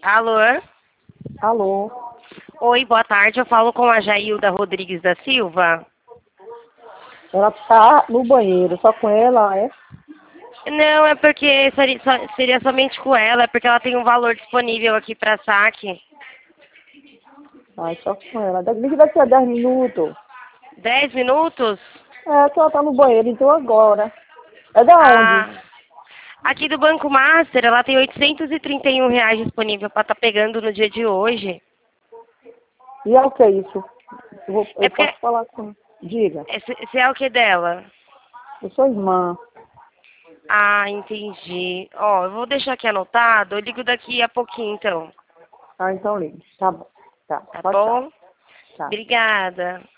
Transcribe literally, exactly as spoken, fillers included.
Alô? Alô? Oi, boa tarde. Eu falo com a Jailda Rodrigues da Silva. Ela tá no banheiro, só com ela, é? Não, é porque seria, só- seria somente com ela, é porque ela tem um valor disponível aqui para saque. Ai, só com ela. Liga daqui a dez minutos. Dez minutos? É, que ela tá no banheiro, então agora. É da onde? Ah, aqui do Banco Master, ela tem oitocentos e trinta e um reais disponível para estar pegando no dia de hoje. E é o que é isso? Eu, vou, É eu porque... posso falar com... Diga. Esse, esse é o que dela? Eu sou irmã. Ah, entendi. Ó, eu vou deixar aqui anotado. Eu ligo daqui a pouquinho, então. Ah, então liga. Tá bom. Tá, Tá pode estar. bom? Tá. Obrigada.